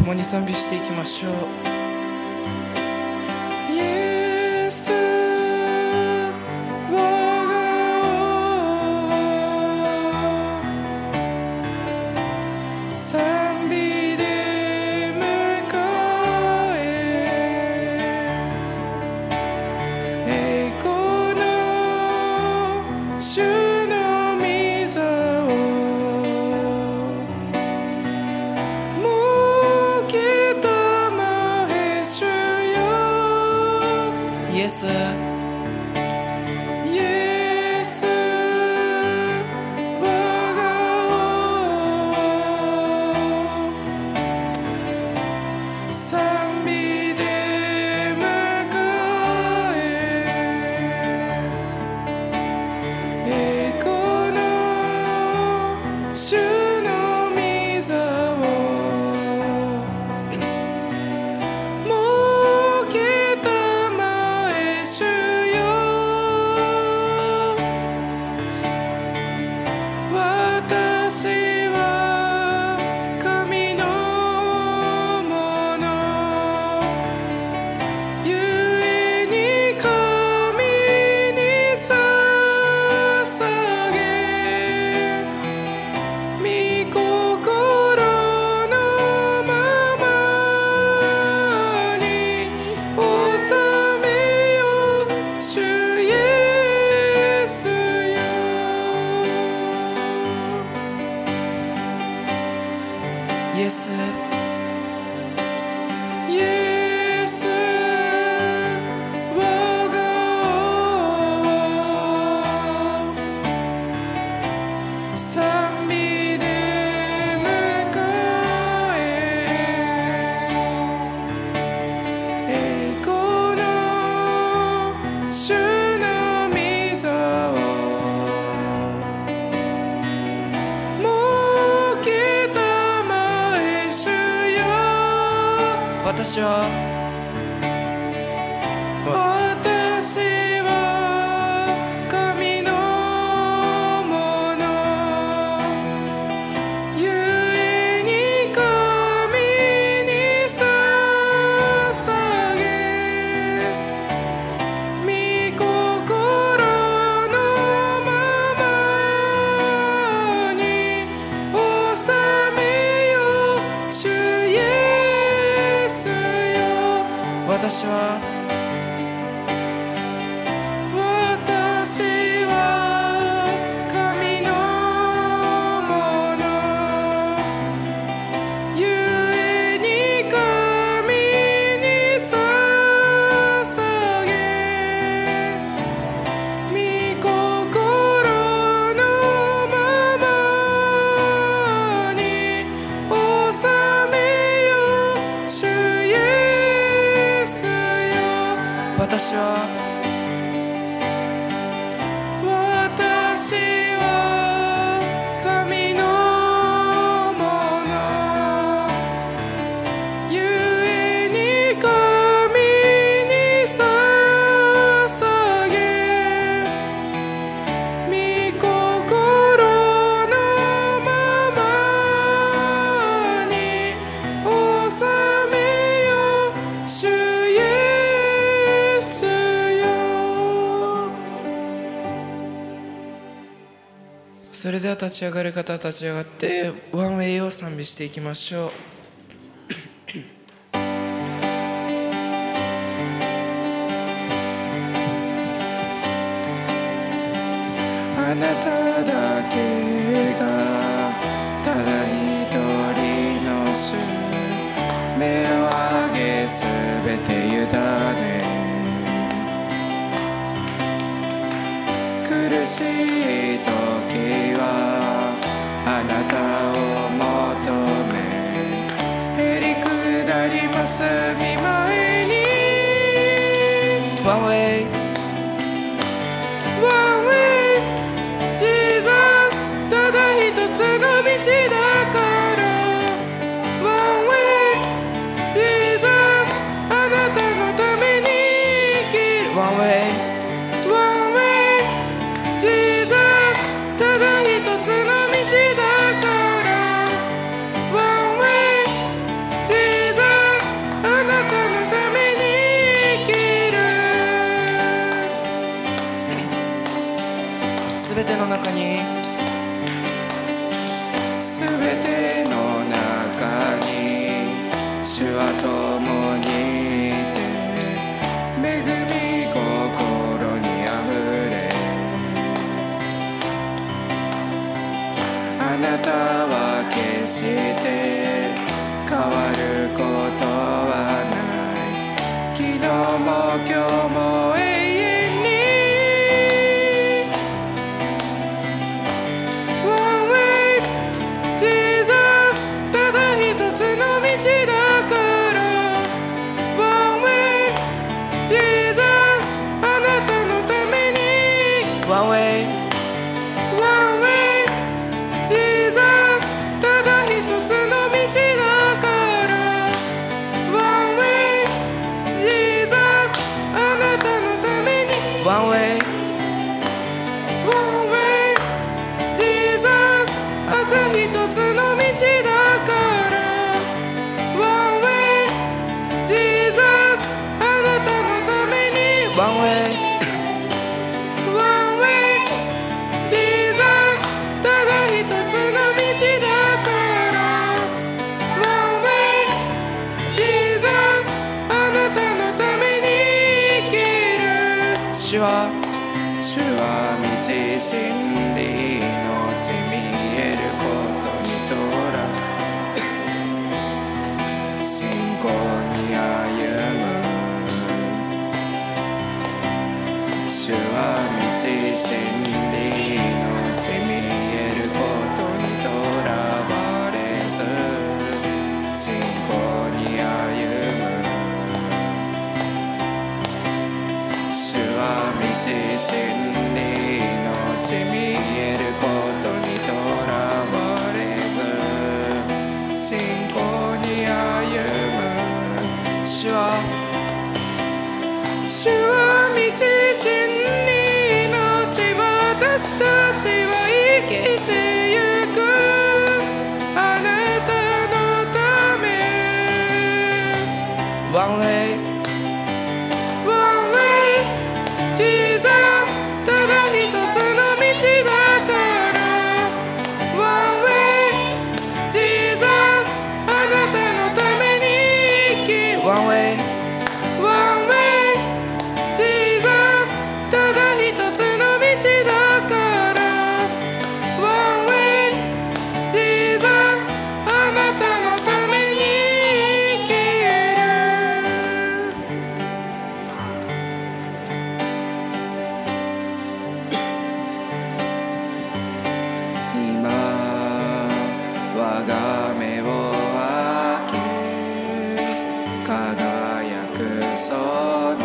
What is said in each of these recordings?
共に賛美していきましょう。イエス我が王、賛美で迎え、栄光の主の御座を設けたまえ主よ。イエスイエス我が王、賛美で迎え、栄光の主の御座を設けたまえ主よ。私は神のもの、ゆえに神に捧げ、御心のままに収めよう主イエスよ。イエスイエス我が王、賛美で迎え、栄光の主の御座を設けたまえ主よ。私は神のもの、ゆえに神に捧げ、御心のままに収めよう主イエスよ。私は神のもの、ゆえに神に捧げ、御心のままに収めよう主イエスよ。私は神のもの、ゆえに神に捧げ、御心のままに収めよう主イエスよ。それでは立ち上がる方は立ち上がってワンウェイを賛美していきましょう。あなただけがただ一人の主、目を上げすべて委ね、苦しい時はあなたを求め、へりくだります見舞いに。ワンウェイワンウェイジーザス、ただ一つの道だから。ワンウェイジーザス、あなたのために生きる。ワンウェイワンウェイジーザス、ただ一つの道だから。ワンウェイジーすべての中に主は共にいて、恵み心にあふれ、あなたは決して変わることはない。昨日も今日も永遠に One way Jesus ただ一つの道だから One way Jesus あなたのために One way One way Jesus ただ一つの道だから One way Jesus あなたのために One way One way Jesus ただ一つの道だから One way Jesus あなたのために One way One way Jesus ただ一つの道だから One way Jesus あなたのために生きる。主は道真理命見えることにとら信仰に歩む。主は道真理命見えることにとらわれず信仰に歩む。主は道真理命見えることにとらわれず信仰に歩む。主は道真理命、私たちは生きてゆくあなたのため One way One way Jesus ただ一つの道だから One way Jesus あなたのために生き One way One way Jesus ただ一つの道だから One way Jesus あなたのために生きる。今我が目を開け輝くその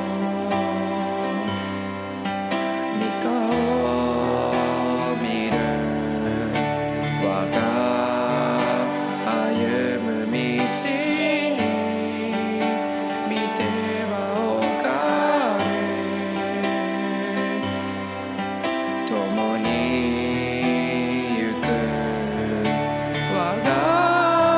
御顔を見る。我が歩む道に見てはおかれ共に行く我が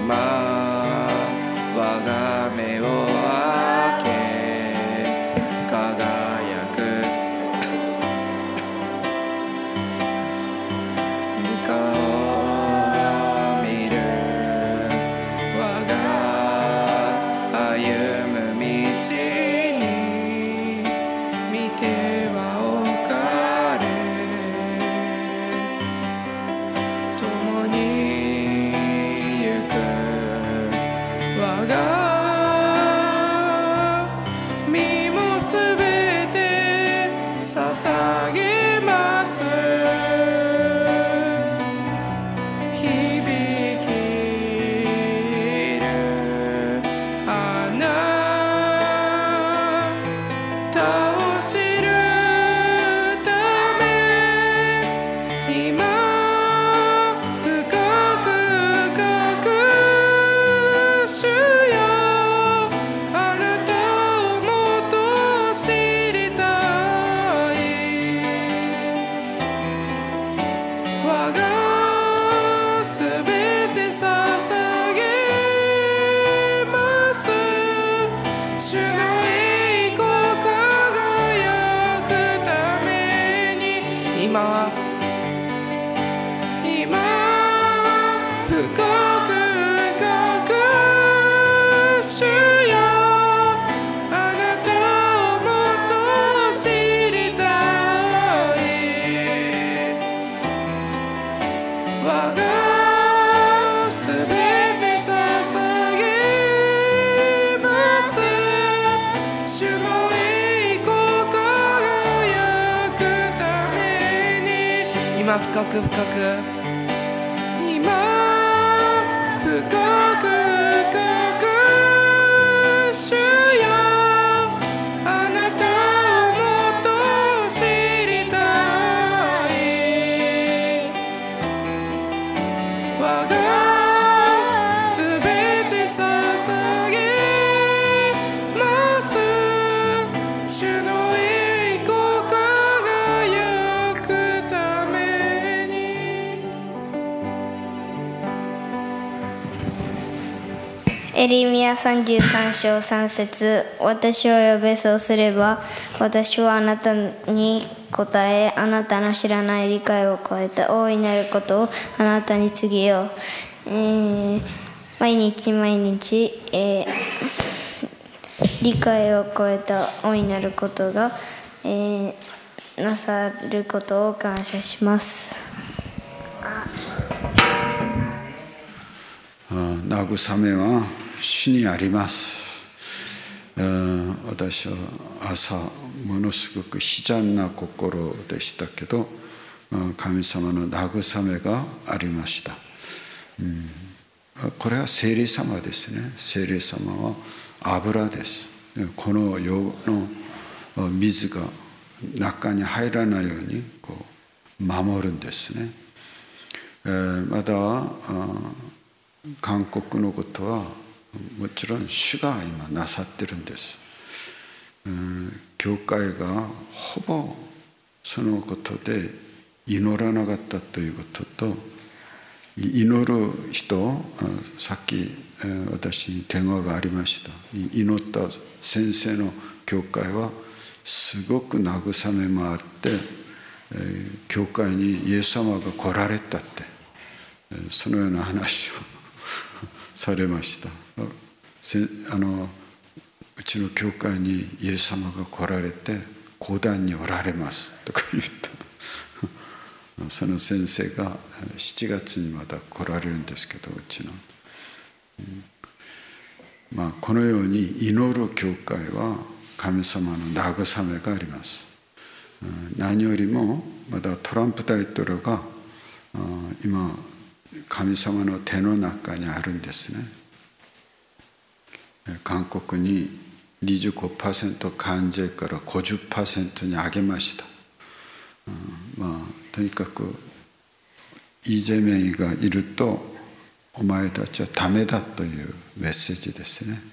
我が目を開け輝く床を見る我が歩む道に見てはおかれ共に行く我が身もすべて捧げます響きるあなたを知るため今深く深く主よあなたをもっと知りたい我がすべて捧げます主の栄光輝くために今深く深く主よあなたをもっと知りたい我がすべて捧げます主の栄光輝くために今深く深く今深く深く主よあなたをもっと知りたい我がすべて捧げます主の栄光輝くためにエレミヤ33章3節私を呼べそうすれば私はあなたに答えあなたの知らない理解を超えた大いなることをあなたに告げよう、毎日毎日、理解を超えた大いなることが、なさることを感謝します慰めは主にあります。私は朝ものすごく悲惨な心でしたけど神様の慰めがありました。これは聖霊様ですね。聖霊様は油です。この世の水が中に入らないように守るんですね。また韓国のことはもちろん主が今なさってるんです。教会がほぼそのことで祈らなかったということと祈る人さっき私に電話がありました。祈った先生の教会はすごく慰めもあって教会にイエス様が来られたってそのような話をされました。うちの教会にイエス様が来られて講談におられますとか言ったその先生が7月にまた来られるんですけどうちの、このように祈る教会は神様の慰めがあります。何よりもまだトランプ大統領が今神様の手の中にあるんですね。韓国に 25% 関税から 50% に上げました。とにかくイ・ジェミョンがいるとお前たちはダメだというメッセージですね。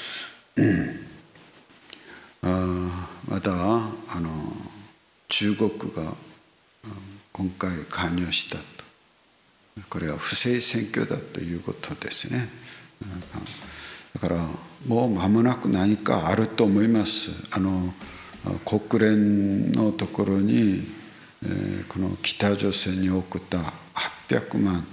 また中国が今回関与したとこれは不正選挙だということですね。だからもう間もなく何かあると思います。国連のところに、この北朝鮮に送った800万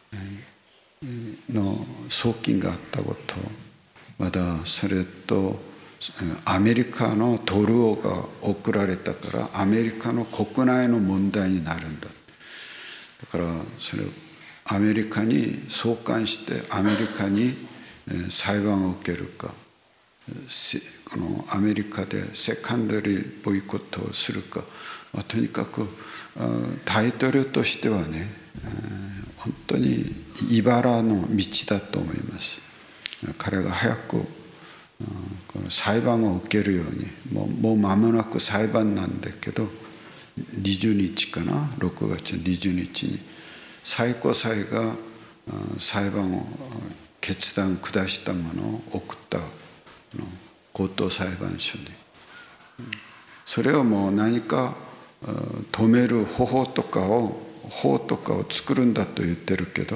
の送金があったこと、まだそれとアメリカのドルが送られたからアメリカの国内の問題になるんだ。だからそれをアメリカに送還してアメリカに裁判を受けるか、このアメリカでセカンダリーボイコットをするか、とにかく大統領としてはね、本当に茨の道だと思います。彼が早くこの裁判を受けるように、もう間もなく裁判なんだけど、20日かな、6月20日に最高裁が裁判を決断下したものを送った高等裁判所に、それをもう何か止める法とかを作るんだと言ってるけど、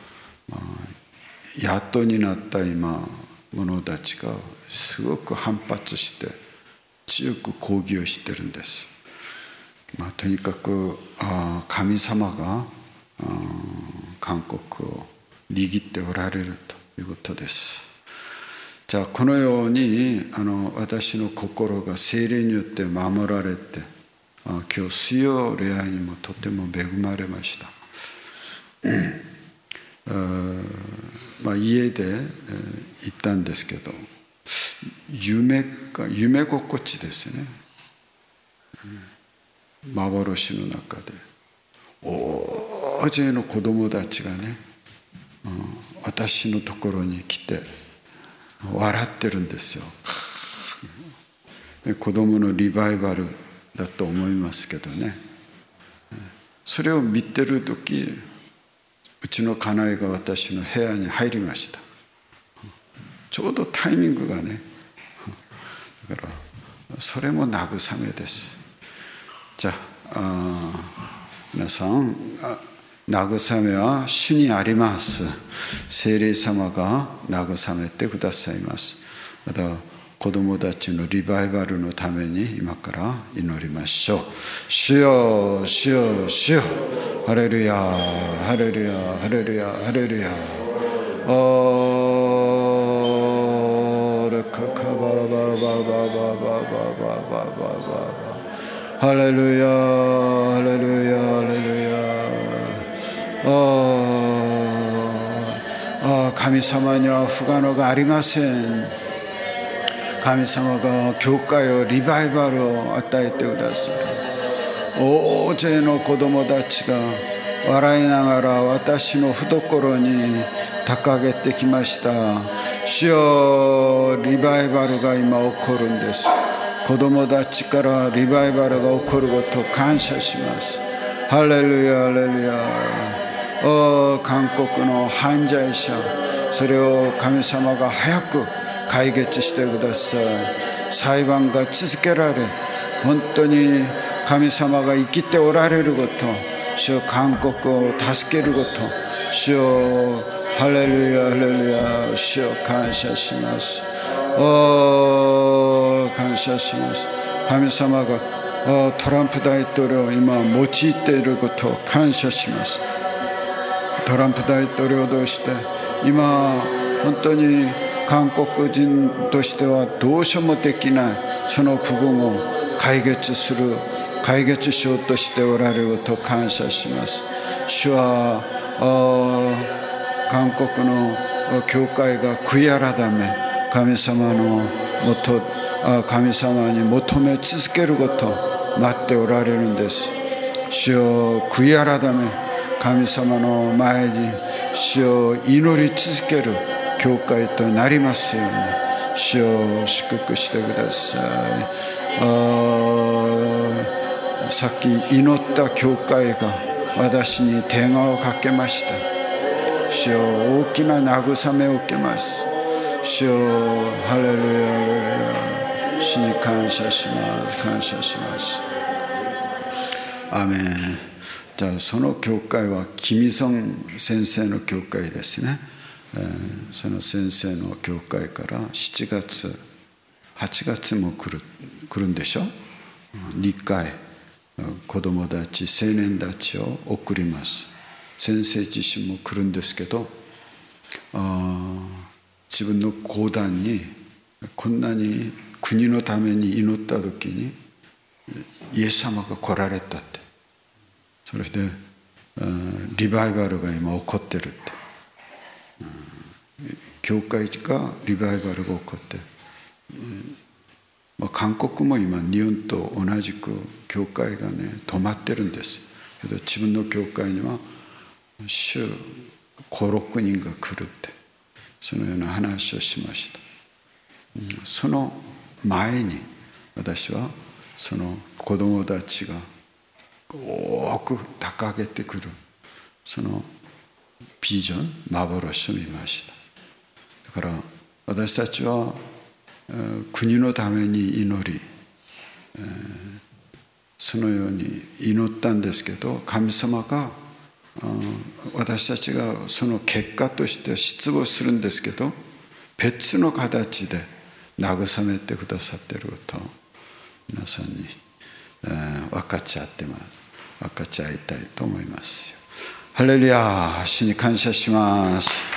野党になった今者たちがすごく反発して強く抗議をしてるんです。とにかく神様が韓国を握っておられるということです。じゃあこのように私の心が聖霊によって守られて、今日水曜礼拝にもとても恵まれました。家で行ったんですけど、夢心地ですね。幻の中で大勢の子供たちがね、私のところに来て笑ってるんですよ。子供のリバイバルだと思いますけどね。それを見てる時、うちの家内が私の部屋に入りました。ちょうどタイミングがね、だからそれも慰めです。じゃあ皆さん、慰めは主にあります。聖霊様が慰めてくださいます。また子供たちのリバイバルのために今から祈りましょう。主よ、主よ、主よ、ハレルヤ、ハレルヤ、ハレルヤ、ハレルヤ。レカカバラバラバラバラバラバラバラバラ。ハレルヤ、ハレルヤ、ハレルヤ。神様には不可能がありません。神様が教会をリバイバルを与えてくださる。大勢の子供たちが笑いながら私の懐に掲げてきました。主よ、リバイバルが今起こるんです。子供たちからリバイバルが起こることを感謝します。ハレルヤ、ハレルヤ。韓国の犯罪者、それを神様が早く解決してください。裁判が続けられ、本当に神様が生きておられること、主よ、韓国を助けること、主よ、ハレルヤ、ハレルヤ。主よ、感謝します。感謝します。神様がトランプ大統領を今用いていることを感謝します。トランプ大統領として今本当に韓国人としてはどうしようもできないその部分を解決しようとしておられることを感謝します。主は韓国の教会が悔い改め、神様に求め続けることを待っておられるんです。主よ、悔い改め、神様の前に主を祈り続ける教会となりますように、主を祝福してください。さっき祈った教会が私に電話をかけました。主よ、大きな慰めを受けます。主よ、ハレルヤ、ハレルヤ。主に感謝します。感謝します。アーメン。 じゃあその教会はキミソン先生の教会ですね。その先生の教会から7月8月も来るんでしょ。2回子どもたち青年たちを送ります。先生自身も来るんですけど、自分の講談にこんなに国のために祈った時にイエス様が来られたって、それでリバイバルが今起こってるって、教会がリバイバルが起こって、韓国も今日本と同じく教会がね止まってるんです。けど自分の教会には週5、6人が来るって、そのような話をしました。その前に私はその子供たちが多く掲げてくるそのビジョン、幻を見ました。だから私たちは国のために祈り、そのように祈ったんですけど、神様が私たちがその結果として失望するんですけど、別の形で慰めてくださっていることを皆さんに分かち合いたいと思います。ハレルヤ、主に感謝します。